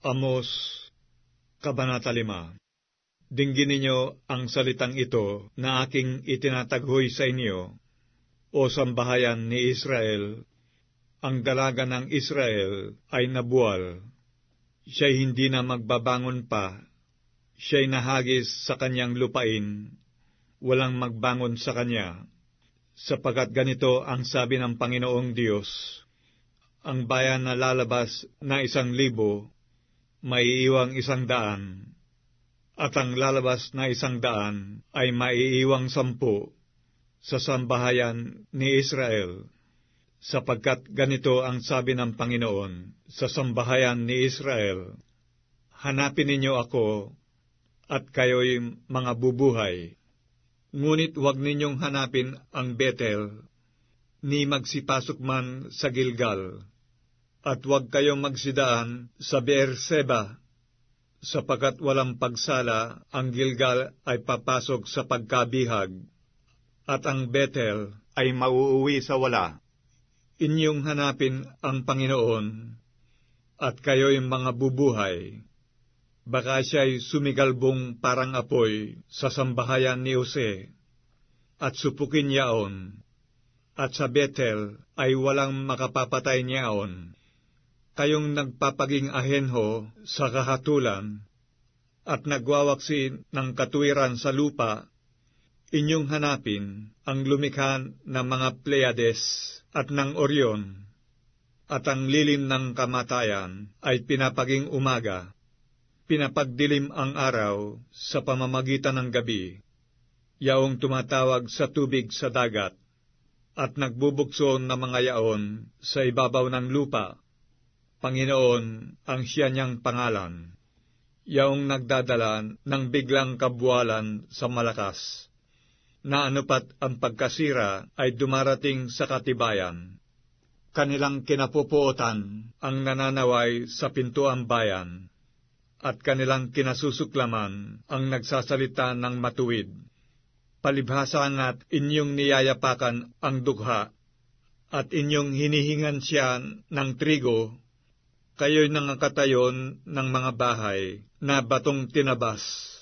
Amos, Kabanata 5. Dinggin ninyo ang salitang ito na aking itinataghoy sa inyo, o sambahayan ni Israel. Ang dalaga ng Israel ay nabuwal. Siya'y hindi na magbabangon pa. Siya'y nahagis sa kanyang lupain. Walang magbangon sa kanya. Sapagkat ganito ang sabi ng Panginoong Diyos, ang bayan na lalabas na 1,000, maiiwang 100, at ang lalabas na 100 ay maiiwang 10 sa sambahayan ni Israel. Sapagkat ganito ang sabi ng Panginoon sa sambahayan ni Israel, hanapin ninyo ako, at kayo'y mga bubuhay. Ngunit huwag ninyong hanapin ang Betel, ni magsipasok man sa Gilgal, at huwag kayong magsidaan sa Beerseba, sapagkat walang pagsala ang Gilgal ay papasok sa pagkabihag, at ang Betel ay mauuwi sa wala. Inyong hanapin ang Panginoon, at kayo'y mga bubuhay. Baka siya'y sumigalbong parang apoy sa sambahayan ni Jose, at supukin yaon, at sa Betel ay walang makapapatay niyaon. Kayong nagpapaging ahenho sa kahatulan, at nagwawaksi ng katuwiran sa lupa, inyong hanapin ang lumikha ng mga Pleiades at ng Orion, at ang lilim ng kamatayan ay pinapaging umaga. Pinapagdilim ang araw sa pamamagitan ng gabi, yaong tumatawag sa tubig sa dagat, at nagbubukso ng mga yaon sa ibabaw ng lupa. Panginoon ang siya niyang pangalan, yaong nagdadala ng biglang kabuwalan sa malakas, na anupat ang pagkasira ay dumarating sa katibayan. Kanilang kinapupuotan ang nananaway sa pintuang bayan, at kanilang kinasusuklaman ang nagsasalita ng matuwid. Palibhasa nga't inyong niyayapakan ang dugha, at inyong hinihingan siya ng trigo. Kayo'y nangakatayon ng mga bahay na batong tinabas.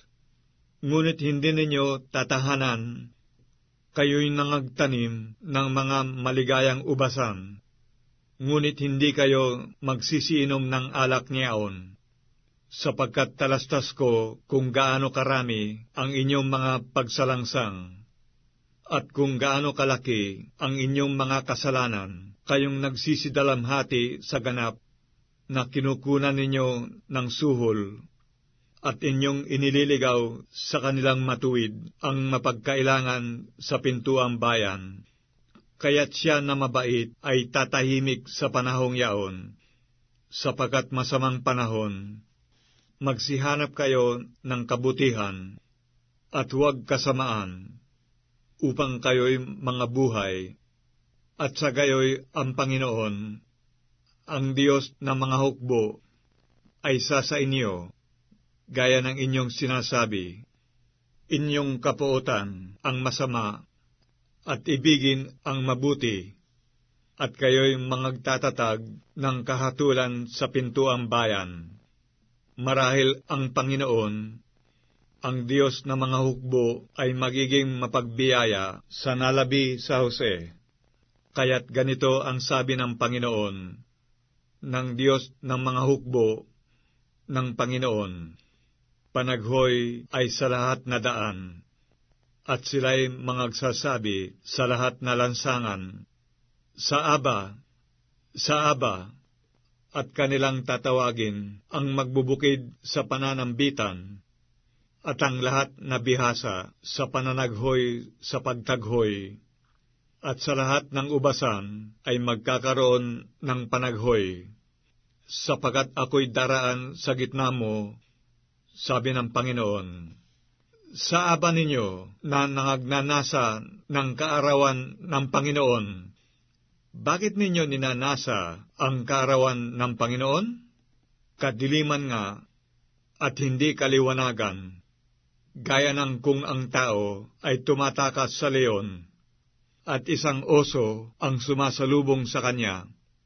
Ngunit hindi ninyo tatahanan. Kayo'y nangagtanim ng mga maligayang ubasan. Ngunit hindi kayo magsisiinom ng alak niyaon, sapagkat talastas ko kung gaano karami ang inyong mga pagsalangsang, at kung gaano kalaki ang inyong mga kasalanan, kayong nagsisidalamhati sa ganap, na kinukunan ninyo ng suhol, at inyong inililigaw sa kanilang matuwid ang mapagkailangan sa pintuang bayan. Kaya't siya na mabait ay tatahimik sa panahong yaon, sapagkat masamang panahon. Magsihanap kayo ng kabutihan, at huwag kasamaan, upang kayo'y mga buhay, at sa gayo'y ang Panginoon, ang Diyos ng mga hukbo, ay sa inyo, gaya ng inyong sinasabi. Inyong kapuotan ang masama, at ibigin ang mabuti, at kayo'y mangagtatatag ng kahatulan sa pintuang bayan. Marahil ang Panginoon, ang Diyos ng mga hukbo, ay magiging mapagbiyaya sa nalabi sa Jose. Kaya't ganito ang sabi ng Panginoon, ng Diyos ng mga hukbo, ng Panginoon, panaghoy ay sa lahat na daan, at sila'y mangagsasabi sa lahat na lansangan, sa Aba, at kanilang tatawagin ang magbubukid sa pananambitan, at ang lahat na bihasa sa pananaghoy sa pagtaghoy, at sa lahat ng ubasan ay magkakaroon ng panaghoy, sapagkat ako'y daraan sa gitna mo, sabi ng Panginoon. Sa aba ninyo na nangagnanasa ng kaarawan ng Panginoon, bakit ninyo ninanasa ang kaarawan ng Panginoon? Kadiliman nga, at hindi kaliwanagan, gaya ng kung ang tao ay tumatakas sa leon, at isang oso ang sumasalubong sa kanya,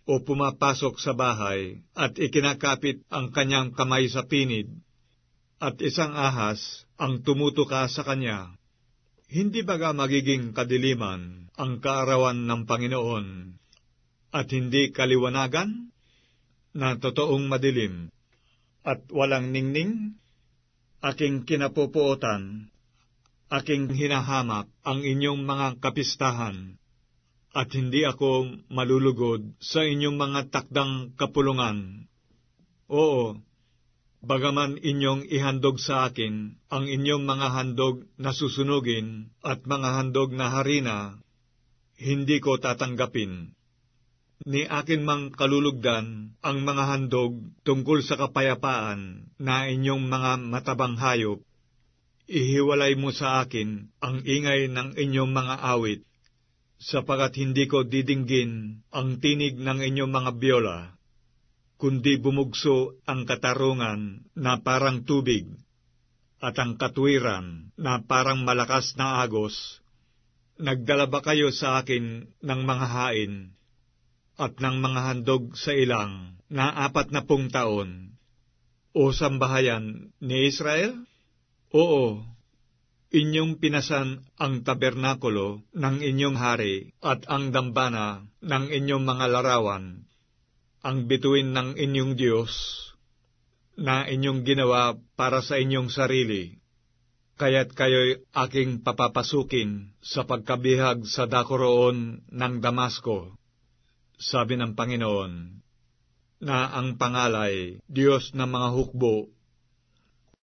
o pumapasok sa bahay at ikinakapit ang kanyang kamay sa pinid, at isang ahas ang tumutuka sa kanya, hindi baga magiging kadiliman ang kaarawan ng Panginoon, at hindi kaliwanagan na totoong madilim, at walang ningning? Aking kinapupuotan, aking hinahamak ang inyong mga kapistahan, at hindi ako malulugod sa inyong mga takdang kapulungan. Oo, bagaman inyong ihandog sa akin ang inyong mga handog na susunugin at mga handog na harina, hindi ko tatanggapin. Ni akin mang kalulugdan ang mga handog tungkol sa kapayapaan na inyong mga matabang hayop. Ihiwalay mo sa akin ang ingay ng inyong mga awit, sapagat hindi ko didinggin ang tinig ng inyong mga biola, kundi bumugso ang katarungan na parang tubig, at ang katwiran na parang malakas na agos. Nagdala ba kayo sa akin ng mga hain, at ng mga handog sa ilang na 40 taon, o sambahayan ni Israel? Oo, inyong pinasan ang tabernakulo ng inyong hari at ang dambana ng inyong mga larawan, ang bituin ng inyong Diyos, na inyong ginawa para sa inyong sarili. Kaya't kayo'y aking papapasukin sa pagkabihag sa dakoroon ng Damasco, sabi ng Panginoon, na ang pangalay, Diyos ng mga hukbo,